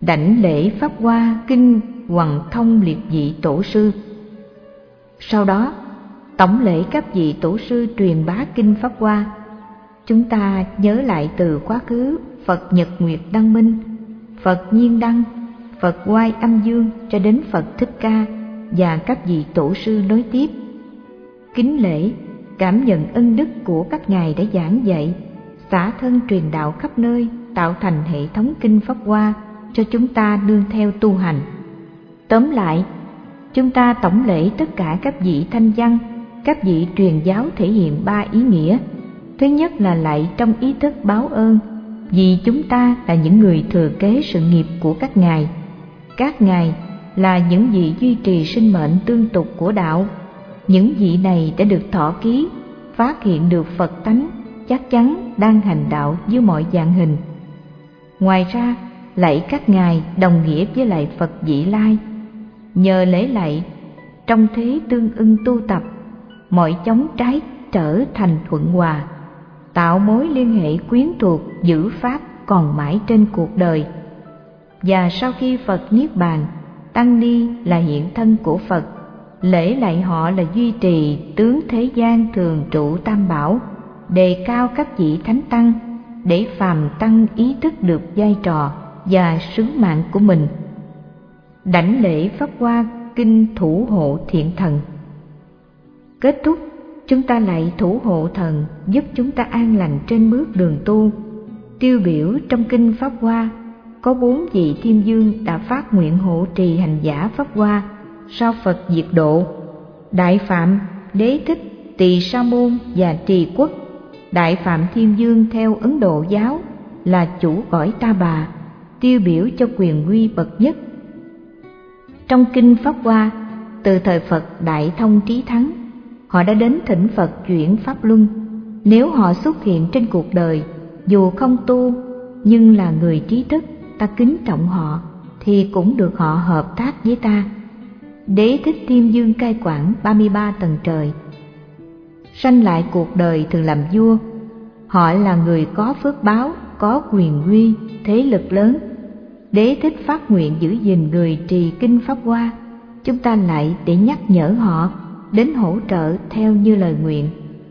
đảnh lễ Pháp Hoa kinh hoằng thông liệt vị tổ sư. Sau đó tổng lễ các vị tổ sư truyền bá kinh Pháp Hoa. Chúng ta nhớ lại từ quá khứ Phật Nhật Nguyệt Đăng Minh, Phật Nhiên Đăng, Phật Oai Âm Dương cho đến Phật Thích Ca và các vị tổ sư nối tiếp. Kính lễ, cảm nhận ân đức của các ngài đã giảng dạy, xả thân truyền đạo khắp nơi, tạo thành hệ thống kinh Pháp Hoa cho chúng ta nương theo tu hành. Tóm lại, chúng ta tổng lễ tất cả các vị thanh văn, các vị truyền giáo thể hiện 3 ý nghĩa. Thứ nhất là lạy trong ý thức báo ơn, vì chúng ta là những người thừa kế sự nghiệp của các ngài. Các ngài là những vị duy trì sinh mệnh tương tục của đạo. Những vị này đã được thọ ký, phát hiện được Phật tánh, chắc chắn đang hành đạo dưới mọi dạng hình. Ngoài ra, lạy các ngài đồng nghĩa với lạy Phật vị lai. Nhờ lễ lạy, trong thế tương ưng tu tập, mọi chóng trái trở thành thuận hòa, tạo mối liên hệ quyến thuộc giữ pháp còn mãi trên cuộc đời. Và sau khi Phật niết bàn, tăng ni là hiện thân của Phật, lễ lạy họ là duy trì tướng thế gian thường trụ tam bảo, đề cao các vị thánh tăng để phàm tăng ý thức được vai trò và sứ mạng của mình. Đảnh lễ Pháp Hoa kinh thủ hộ thiện thần. Kết thúc, chúng ta lạy thủ hộ thần giúp chúng ta an lành trên bước đường tu. Tiêu biểu trong kinh Pháp Hoa có 4 vị thiên vương đã phát nguyện hộ trì hành giả Pháp Hoa sau Phật diệt độ: Đại Phạm, Đế Thích, Tỳ Sa Môn và Trì Quốc. Đại Phạm Thiên Vương theo Ấn Độ giáo là chủ cõi Ta Bà, tiêu biểu cho quyền uy bậc nhất. Trong kinh Pháp Hoa, từ thời Phật Đại Thông Trí Thắng, họ đã đến thỉnh Phật chuyển Pháp Luân. Nếu họ xuất hiện trên cuộc đời, dù không tu nhưng là người trí thức, ta kính trọng họ, thì cũng được họ hợp tác với ta. Đế Thích Thiên Vương cai quản 33 tầng trời, sanh lại cuộc đời thường làm vua. Họ là người có phước báo, có quyền uy, thế lực lớn. Đế Thích phát nguyện giữ gìn người trì kinh Pháp Hoa. Chúng ta lại để nhắc nhở họ đến hỗ trợ theo như lời nguyện.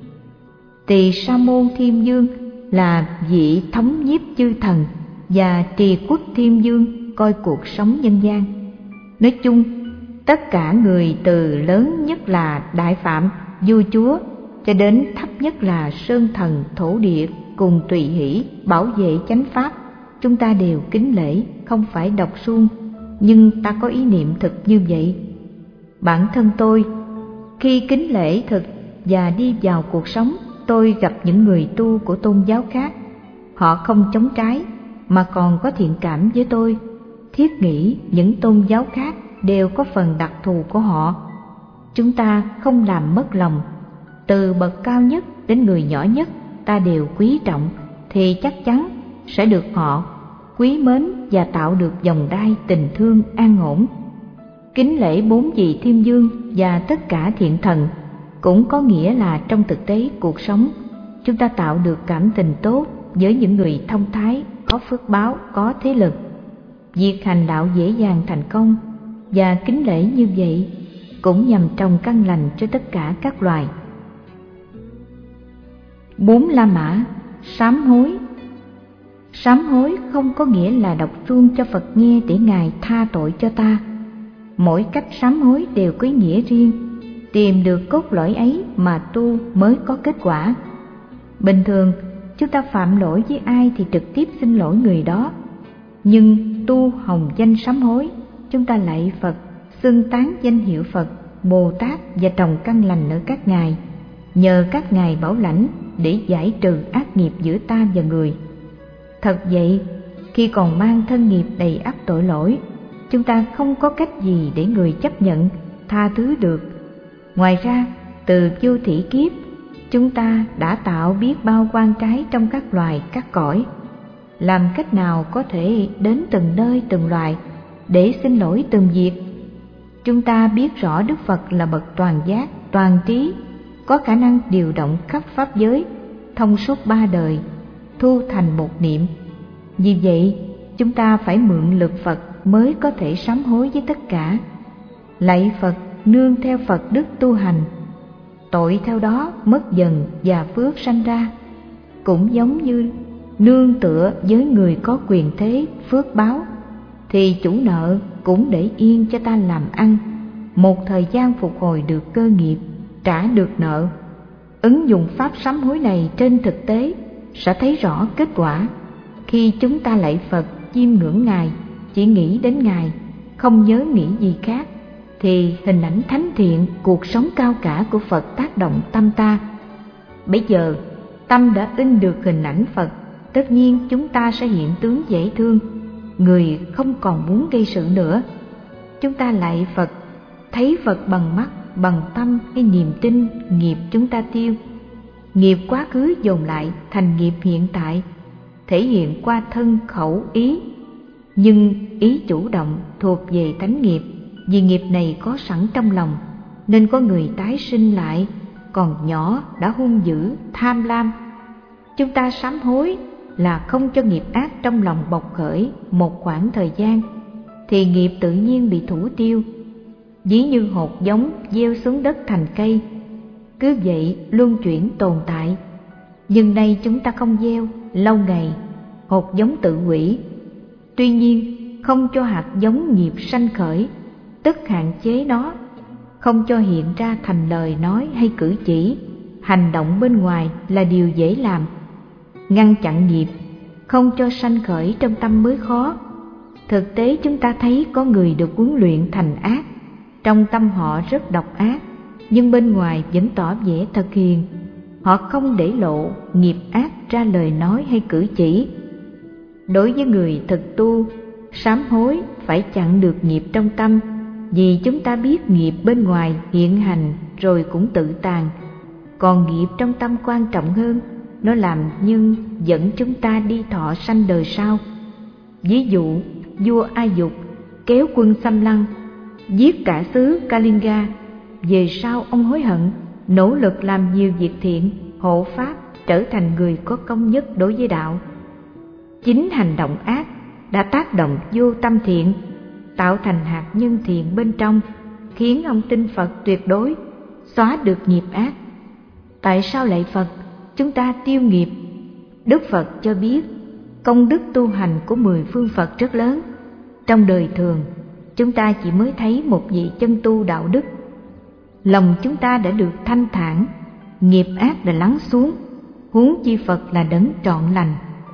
Tỳ Sa Môn Thiên Vương là vị thống nhiếp chư thần, và Trì Quốc Thiên Vương coi cuộc sống nhân gian. Nói chung, tất cả người từ lớn nhất là Đại Phạm, vua chúa, cho đến thấp nhất là Sơn Thần, Thổ Địa cùng tùy hỷ bảo vệ chánh pháp, chúng ta đều kính lễ, không phải đọc suông, nhưng ta có ý niệm thực như vậy. Bản thân tôi, khi kính lễ thực và đi vào cuộc sống, tôi gặp những người tu của tôn giáo khác. Họ không chống trái mà còn có thiện cảm với tôi, thiết nghĩ những tôn giáo khác đều có phần đặc thù của họ. Chúng ta không làm mất lòng. Từ bậc cao nhất đến người nhỏ nhất ta đều quý trọng, thì chắc chắn sẽ được họ quý mến và tạo được vòng đai tình thương an ổn. Kính lễ 4 vị thiên vương và tất cả thiện thần cũng có nghĩa là trong thực tế cuộc sống, chúng ta tạo được cảm tình tốt với những người thông thái, có phước báo, có thế lực. Việc hành đạo dễ dàng thành công, và kính lễ như vậy cũng nhằm trồng căn lành cho tất cả các loài. 4 La Mã. Sám hối. Sám hối không có nghĩa là đọc suông cho Phật nghe để Ngài tha tội cho ta. Mỗi cách sám hối đều có ý nghĩa riêng, tìm được cốt lõi ấy mà tu mới có kết quả. Bình thường, chúng ta phạm lỗi với ai thì trực tiếp xin lỗi người đó. Nhưng tu hồng danh sám hối, chúng ta lạy Phật, xưng tán danh hiệu Phật, Bồ Tát và trồng căn lành ở các ngài, nhờ các ngài bảo lãnh để giải trừ ác nghiệp giữa ta và người. Thật vậy, khi còn mang thân nghiệp đầy ắp tội lỗi, chúng ta không có cách gì để người chấp nhận, tha thứ được. Ngoài ra, từ vô thỉ kiếp, chúng ta đã tạo biết bao oan trái trong các loài, các cõi. Làm cách nào có thể đến từng nơi, từng loài để xin lỗi từng việc? Chúng ta biết rõ Đức Phật là bậc toàn giác, toàn trí, có khả năng điều động khắp pháp giới, thông suốt 3 đời, thu thành một niệm. Vì vậy, chúng ta phải mượn lực Phật mới có thể sám hối với tất cả. Lạy Phật, nương theo Phật đức tu hành, tội theo đó mất dần và phước sanh ra. Cũng giống như nương tựa với người có quyền thế phước báo, thì chủ nợ cũng để yên cho ta làm ăn, một thời gian phục hồi được cơ nghiệp, trả được nợ. Ứng dụng pháp sám hối này trên thực tế sẽ thấy rõ kết quả. Khi chúng ta lạy Phật, chiêm ngưỡng Ngài, chỉ nghĩ đến Ngài, không nhớ nghĩ gì khác, thì hình ảnh thánh thiện, cuộc sống cao cả của Phật tác động tâm ta. Bây giờ tâm đã in được hình ảnh Phật, tất nhiên chúng ta sẽ hiện tướng dễ thương, người không còn muốn gây sự nữa. Chúng ta lạy Phật, thấy Phật bằng mắt, bằng tâm hay niềm tin, nghiệp chúng ta tiêu. Nghiệp quá khứ dồn lại thành nghiệp hiện tại, thể hiện qua thân khẩu ý. Nhưng ý chủ động thuộc về tánh nghiệp, vì nghiệp này có sẵn trong lòng, nên có người tái sinh lại, còn nhỏ đã hung dữ, tham lam. Chúng ta sám hối là không cho nghiệp ác trong lòng bộc khởi một khoảng thời gian, thì nghiệp tự nhiên bị thủ tiêu. Ví như hột giống gieo xuống đất thành cây, cứ vậy luân chuyển tồn tại. Nhưng nay chúng ta không gieo, lâu ngày hột giống tự hủy. Tuy nhiên không cho hạt giống nghiệp sanh khởi, tức hạn chế nó, không cho hiện ra thành lời nói hay cử chỉ, hành động bên ngoài là điều dễ làm. Ngăn chặn nghiệp, không cho sanh khởi trong tâm mới khó. Thực tế chúng ta thấy có người được huấn luyện thành ác, trong tâm họ rất độc ác, nhưng bên ngoài vẫn tỏ vẻ thật hiền. Họ không để lộ nghiệp ác ra lời nói hay cử chỉ. Đối với người thực tu, sám hối phải chặn được nghiệp trong tâm, vì chúng ta biết nghiệp bên ngoài hiện hành rồi cũng tự tàn, còn nghiệp trong tâm quan trọng hơn, nó làm nhân dẫn chúng ta đi thọ sanh đời sau. Ví dụ vua A Dục kéo quân xâm lăng, giết cả xứ Kalinga. Về sau ông hối hận, nỗ lực làm nhiều việc thiện, hộ pháp, trở thành người có công nhất đối với đạo. Chính hành động ác đã tác động vô tâm thiện, tạo thành hạt nhân thiện bên trong, khiến ông tin Phật tuyệt đối, xóa được nghiệp ác. Tại sao lạy Phật chúng ta tiêu nghiệp? Đức Phật cho biết công đức tu hành của 10 phương Phật rất lớn. Trong đời thường chúng ta chỉ mới thấy một vị chân tu đạo đức, lòng chúng ta đã được thanh thản, nghiệp ác đã lắng xuống, huống chi Phật là đấng trọn lành.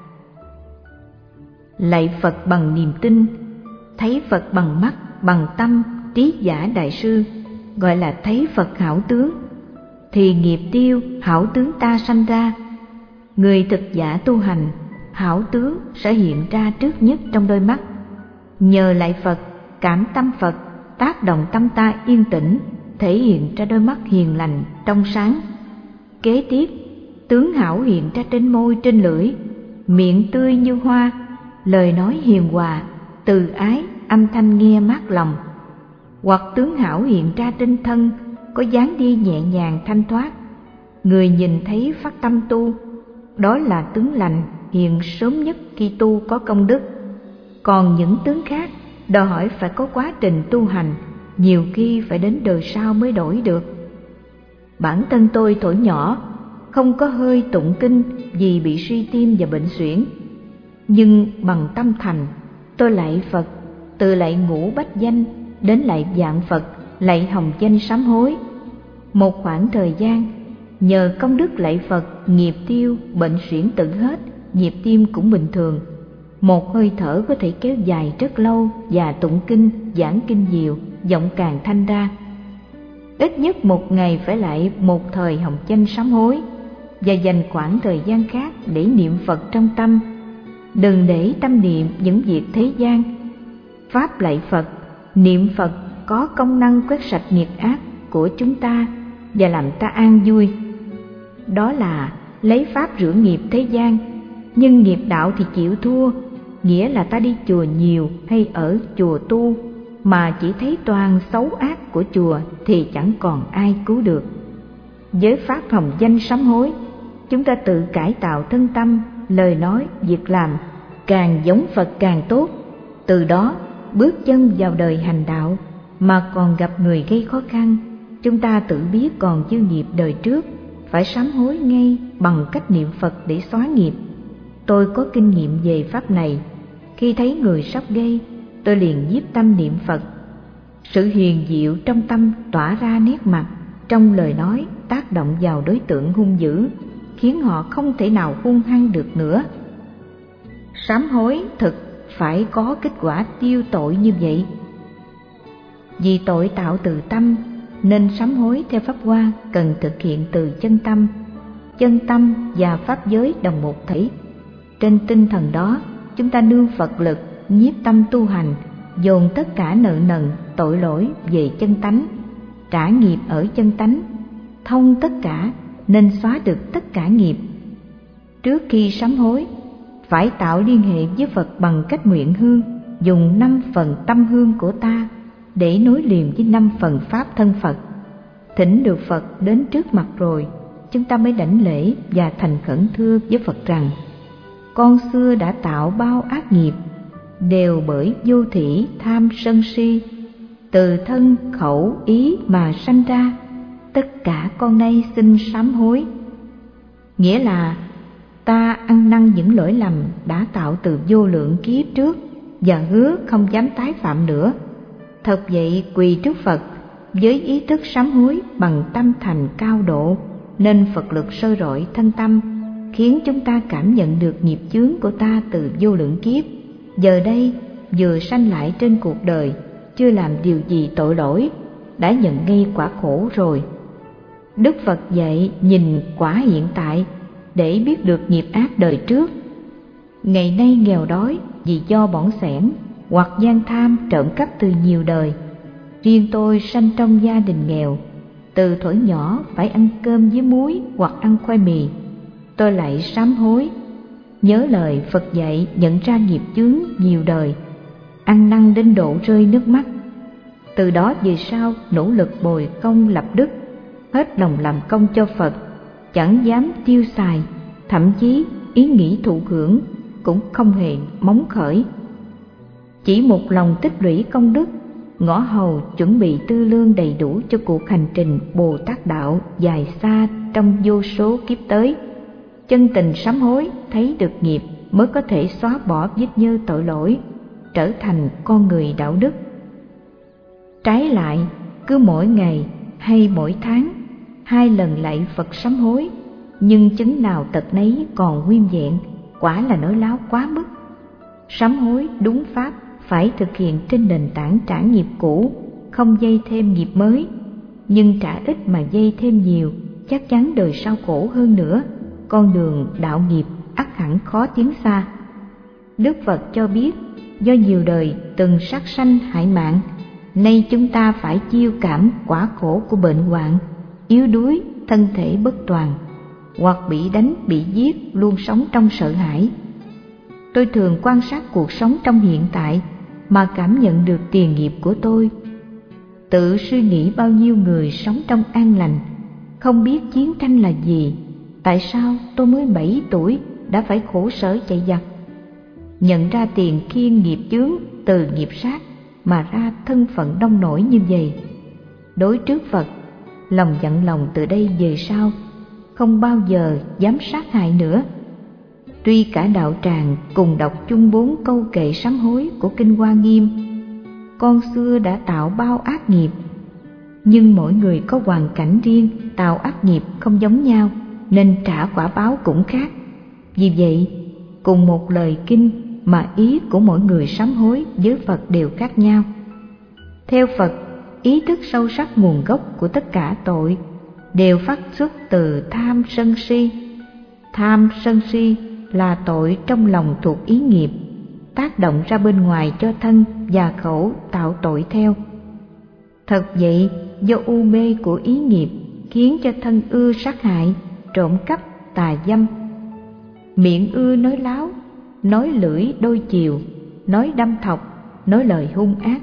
Lạy Phật bằng niềm tin, thấy Phật bằng mắt, bằng tâm, trí giả đại sư, gọi là thấy Phật hảo tướng, thì nghiệp tiêu, hảo tướng ta sanh ra. Người thực giả tu hành, hảo tướng sẽ hiện ra trước nhất trong đôi mắt. Nhờ lạy Phật, cảm tâm Phật, tác động tâm ta yên tĩnh, thể hiện ra đôi mắt hiền lành, trong sáng. Kế tiếp, tướng hảo hiện ra trên môi, trên lưỡi, miệng tươi như hoa, lời nói hiền hòa, từ ái, âm thanh nghe mát lòng. Hoặc tướng hảo hiện ra trên thân, có dáng đi nhẹ nhàng thanh thoát, người nhìn thấy phát tâm tu. Đó là tướng lành, hiện sớm nhất khi tu có công đức. Còn những tướng khác đòi hỏi phải có quá trình tu hành, nhiều khi phải đến đời sau mới đổi được. Bản thân tôi tuổi nhỏ, không có hơi tụng kinh vì bị suy tim và bệnh suyễn. Nhưng bằng tâm thành, tôi lạy Phật, từ lạy ngũ bách danh đến lạy vạn Phật, lạy hồng danh sám hối. Một khoảng thời gian, nhờ công đức lạy Phật, nghiệp tiêu, bệnh suyễn tự hết, nhịp tim cũng bình thường. Một hơi thở có thể kéo dài rất lâu, và tụng kinh, giảng kinh diệu, giọng càng thanh ra. Ít nhất một ngày phải lại một thời hồng danh sám hối, và dành khoảng thời gian khác để niệm Phật trong tâm. Đừng để tâm niệm những việc thế gian. Pháp lạy Phật, niệm Phật có công năng quét sạch nghiệp ác của chúng ta và làm ta an vui. Đó là lấy pháp rửa nghiệp thế gian, nhưng nghiệp đạo thì chịu thua. Nghĩa là ta đi chùa nhiều hay ở chùa tu mà chỉ thấy toàn xấu ác của chùa thì chẳng còn ai cứu được. Với pháp hồng danh sám hối, chúng ta tự cải tạo thân tâm, lời nói, việc làm, càng giống Phật càng tốt. Từ đó bước chân vào đời hành đạo mà còn gặp người gây khó khăn, chúng ta tự biết còn dư nghiệp đời trước, phải sám hối ngay bằng cách niệm Phật để xóa nghiệp. Tôi có kinh nghiệm về pháp này. Khi thấy người sắp gây, tôi liền nhiếp tâm niệm Phật. Sự huyền diệu trong tâm tỏa ra nét mặt, trong lời nói tác động vào đối tượng hung dữ, khiến họ không thể nào hung hăng được nữa. Sám hối thực phải có kết quả tiêu tội như vậy. Vì tội tạo từ tâm, nên sám hối theo Pháp Hoa cần thực hiện từ chân tâm. Chân tâm và Pháp giới đồng một thể. Trên tinh thần đó, chúng ta nương Phật lực, nhiếp tâm tu hành, dồn tất cả nợ nần, tội lỗi về chân tánh, trả nghiệp ở chân tánh, thông tất cả nên xóa được tất cả nghiệp. Trước khi sám hối, phải tạo liên hệ với Phật bằng cách nguyện hương, dùng 5 phần tâm hương của ta để nối liền với 5 phần pháp thân Phật. Thỉnh được Phật đến trước mặt rồi, chúng ta mới đảnh lễ và thành khẩn thưa với Phật rằng: con xưa đã tạo bao ác nghiệp, đều bởi vô thỉ tham sân si, từ thân khẩu ý mà sanh ra, tất cả con nay xin sám hối. Nghĩa là ta ăn năn những lỗi lầm đã tạo từ vô lượng kiếp trước và hứa không dám tái phạm nữa. Thật vậy, quỳ trước Phật với ý thức sám hối bằng tâm thành cao độ, nên Phật lực soi rọi thân tâm, khiến chúng ta cảm nhận được nghiệp chướng của ta từ vô lượng kiếp. Giờ đây vừa sanh lại trên cuộc đời, chưa làm điều gì tội lỗi, đã nhận ngay quả khổ rồi. Đức Phật dạy nhìn quả hiện tại để biết được nghiệp ác đời trước. Ngày nay nghèo đói vì do bỏng sẻn hoặc gian tham trộm cắp từ nhiều đời. Riêng tôi sanh trong gia đình nghèo, từ thuở nhỏ phải ăn cơm với muối hoặc ăn khoai mì. Tôi lại sám hối, nhớ lời Phật dạy, nhận ra nghiệp chướng nhiều đời, ăn năn đến độ rơi nước mắt. Từ đó về sau nỗ lực bồi công lập đức, hết lòng làm công cho Phật, chẳng dám tiêu xài, thậm chí ý nghĩ thụ hưởng cũng không hề móng khởi. Chỉ một lòng tích lũy công đức, ngõ hầu chuẩn bị tư lương đầy đủ cho cuộc hành trình Bồ Tát đạo dài xa trong vô số kiếp tới. Chân tình sám hối, thấy được nghiệp mới có thể xóa bỏ vết nhơ tội lỗi, trở thành con người đạo đức. Trái lại, cứ mỗi ngày hay mỗi tháng 2 lần lạy Phật sám hối, nhưng chứng nào tật nấy còn nguyên vẹn, quả là nói láo quá mức. Sám hối đúng pháp phải thực hiện trên nền tảng trả nghiệp cũ, không dây thêm nghiệp mới. Nhưng trả ít mà dây thêm nhiều, chắc chắn đời sau khổ hơn nữa. Con đường đạo nghiệp ắt hẳn khó tiến xa. Đức Phật cho biết, do nhiều đời từng sát sanh hại mạng, nay chúng ta phải chiêu cảm quả khổ của bệnh hoạn, yếu đuối, thân thể bất toàn, hoặc bị đánh, bị giết, luôn sống trong sợ hãi. Tôi thường quan sát cuộc sống trong hiện tại mà cảm nhận được tiền nghiệp của tôi. Tự suy nghĩ bao nhiêu người sống trong an lành, không biết chiến tranh là gì. Tại sao tôi mới 7 tuổi đã phải khổ sở chạy giặc? Nhận ra tiền kiêng nghiệp chướng từ nghiệp sát mà ra thân phận nông nổi như vậy. Đối trước Phật, lòng dặn lòng từ đây về sau không bao giờ dám sát hại nữa. Tuy cả đạo tràng cùng đọc chung 4 câu kệ sám hối của Kinh Hoa Nghiêm, con xưa đã tạo bao ác nghiệp, nhưng mỗi người có hoàn cảnh riêng, tạo ác nghiệp không giống nhau, nên trả quả báo cũng khác. Vì vậy, cùng một lời kinh mà ý của mỗi người sám hối với Phật đều khác nhau. Theo Phật, ý thức sâu sắc nguồn gốc của tất cả tội đều phát xuất từ tham sân si. Tham sân si là tội trong lòng thuộc ý nghiệp, tác động ra bên ngoài cho thân và khẩu tạo tội theo. Thật vậy, do u mê của ý nghiệp khiến cho thân ưa sát hại, trộm cắp, tà dâm, miệng ưa nói láo, nói lưỡi đôi chiều, nói đâm thọc, nói lời hung ác.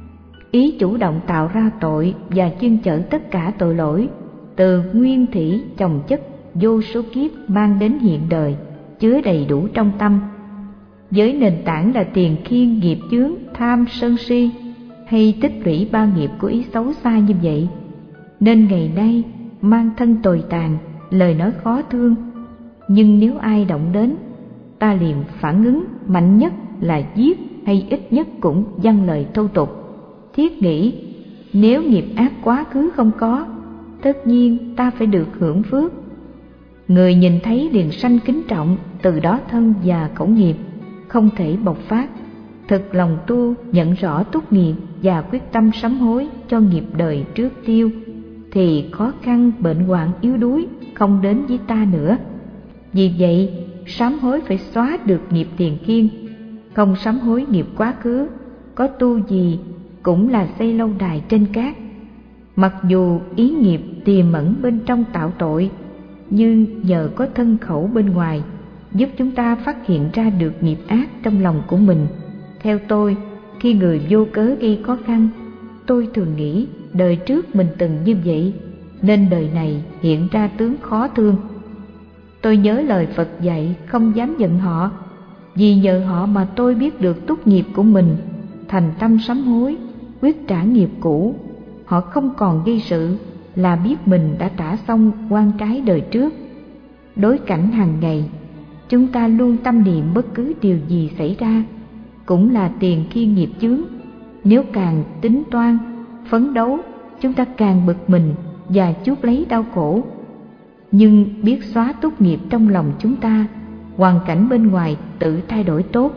Ý chủ động tạo ra tội và chuyên chở tất cả tội lỗi từ nguyên thủy chồng chất vô số kiếp mang đến hiện đời, chứa đầy đủ trong tâm. với nền tảng là tiền kiêng nghiệp chướng tham sân si hay tích lũy ba nghiệp của ý xấu xa như vậy, nên ngày nay mang thân tồi tàn, lời nói khó thương. Nhưng nếu ai động đến, ta liền phản ứng mạnh nhất là giết, hay ít nhất cũng dâng lời thô tục. Thiết nghĩ nếu nghiệp ác quá khứ không có, tất nhiên ta phải được hưởng phước. Người nhìn thấy liền sanh kính trọng, từ đó thân và khẩu nghiệp không thể bộc phát. Thực lòng tu, nhận rõ túc nghiệp và quyết tâm sám hối cho nghiệp đời trước tiêu, thì khó khăn, bệnh hoạn, yếu đuối không đến với ta nữa. Vì vậy, sám hối phải xóa được nghiệp tiền kiêng. Không sám hối nghiệp quá khứ, có tu gì cũng là xây lâu đài trên cát. Mặc dù ý nghiệp tiềm ẩn bên trong tạo tội, nhưng nhờ có thân khẩu bên ngoài giúp chúng ta phát hiện ra được nghiệp ác trong lòng của mình. Theo tôi, khi người vô cớ gây khó khăn, tôi thường nghĩ đời trước mình từng như vậy, nên đời này hiện ra tướng khó thương. Tôi nhớ lời Phật dạy không dám giận họ, vì nhờ họ mà tôi biết được túc nghiệp của mình, thành tâm sám hối, quyết trả nghiệp cũ. Họ không còn gây sự là biết mình đã trả xong oan trái đời trước. Đối cảnh hàng ngày, chúng ta luôn tâm niệm bất cứ điều gì xảy ra cũng là tiền kiêng nghiệp chướng. Nếu càng tính toan, phấn đấu, chúng ta càng bực mình và chuốc lấy đau khổ. Nhưng biết xóa túc nghiệp trong lòng chúng ta, hoàn cảnh bên ngoài tự thay đổi tốt.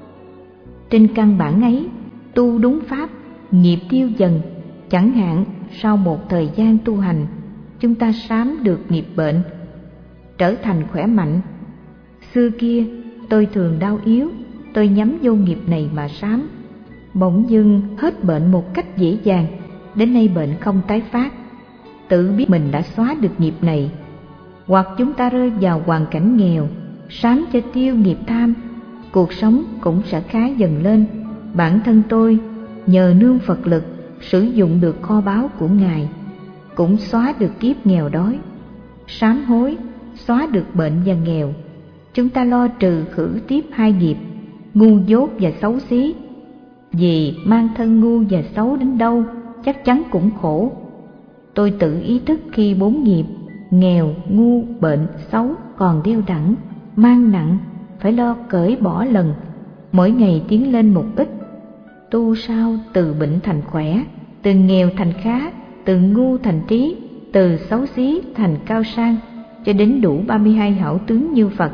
Trên căn bản ấy, tu đúng pháp, nghiệp tiêu dần. Chẳng hạn sau một thời gian tu hành, chúng ta sám được nghiệp bệnh, trở thành khỏe mạnh. Xưa kia tôi thường đau yếu, tôi nhắm vô nghiệp này mà sám, bỗng dưng hết bệnh một cách dễ dàng, đến nay bệnh không tái phát. Tự biết mình đã xóa được nghiệp này. Hoặc chúng ta rơi vào hoàn cảnh nghèo, sám cho tiêu nghiệp tham, cuộc sống cũng sẽ khá dần lên. Bản thân tôi nhờ nương Phật lực, sử dụng được kho báu của Ngài, cũng xóa được kiếp nghèo đói. Sám hối xóa được bệnh và nghèo, chúng ta lo trừ khử tiếp hai nghiệp ngu dốt và xấu xí. Vì mang thân ngu và xấu đến đâu chắc chắn cũng khổ. Tôi tự ý thức khi bốn nghiệp nghèo, ngu, bệnh, xấu còn đeo đẳng, mang nặng, phải lo cởi bỏ lần, mỗi ngày tiến lên một ít. Tu sao từ bệnh thành khỏe, từ nghèo thành khá, từ ngu thành trí, từ xấu xí thành cao sang, cho đến đủ 32 hảo tướng như Phật.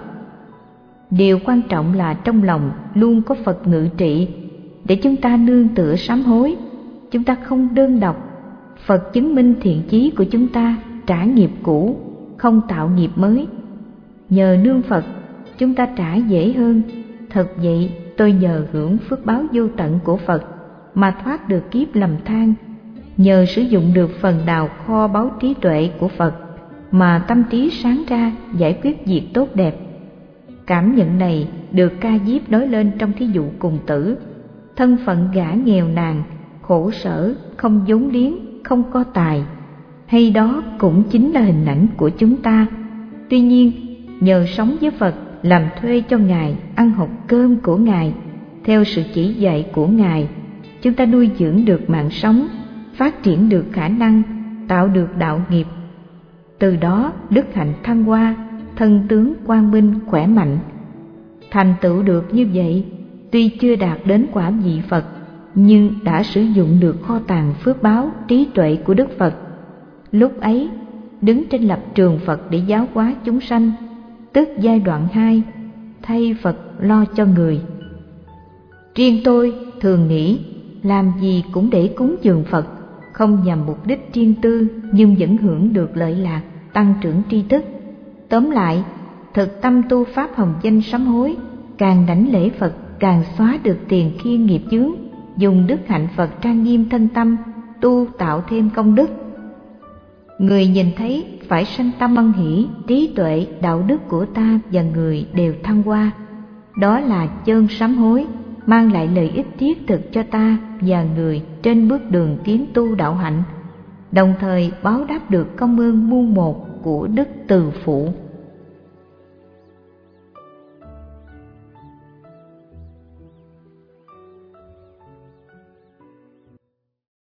Điều quan trọng là trong lòng luôn có Phật ngự trị, để chúng ta nương tựa sám hối. Chúng ta không đơn độc, Phật chứng minh thiện chí của chúng ta, trả nghiệp cũ, không tạo nghiệp mới. Nhờ nương Phật, chúng ta trả dễ hơn. Thật vậy, tôi nhờ hưởng phước báo vô tận của Phật mà thoát được kiếp lầm than. Nhờ sử dụng được phần đào kho báu trí tuệ của Phật mà tâm trí sáng ra, giải quyết việc tốt đẹp. Cảm nhận này được Ca Diếp nói lên trong thí dụ cùng tử. Thân phận gã nghèo nàn, khổ sở, không vốn liếng, không có tài, hay đó cũng chính là hình ảnh của chúng ta. Tuy nhiên, nhờ sống với Phật, làm thuê cho Ngài, ăn học cơm của Ngài, theo sự chỉ dạy của Ngài, chúng ta nuôi dưỡng được mạng sống, phát triển được khả năng, tạo được đạo nghiệp. Từ đó đức hạnh thăng hoa, thân tướng quang minh khỏe mạnh. Thành tựu được như vậy, tuy chưa đạt đến quả vị Phật, nhưng đã sử dụng được kho tàng phước báo trí tuệ của Đức Phật. Lúc ấy, đứng trên lập trường Phật để giáo hóa chúng sanh, tức giai đoạn 2, thay Phật lo cho người. Riêng tôi thường nghĩ, làm gì cũng để cúng dường Phật, không nhằm mục đích riêng tư nhưng vẫn hưởng được lợi lạc, tăng trưởng tri thức. Tóm lại, thực tâm tu pháp hồng danh sám hối, càng đảnh lễ Phật càng xóa được tiền kiêng nghiệp chướng, dùng đức hạnh Phật trang nghiêm thân tâm, tu tạo thêm công đức. Người nhìn thấy phải sanh tâm ân hỷ, trí tuệ, đạo đức của ta và người đều thăng hoa. Đó là chân sám hối, mang lại lợi ích thiết thực cho ta và người trên bước đường tiến tu đạo hạnh, đồng thời báo đáp được công ơn muôn một của đức từ phụ.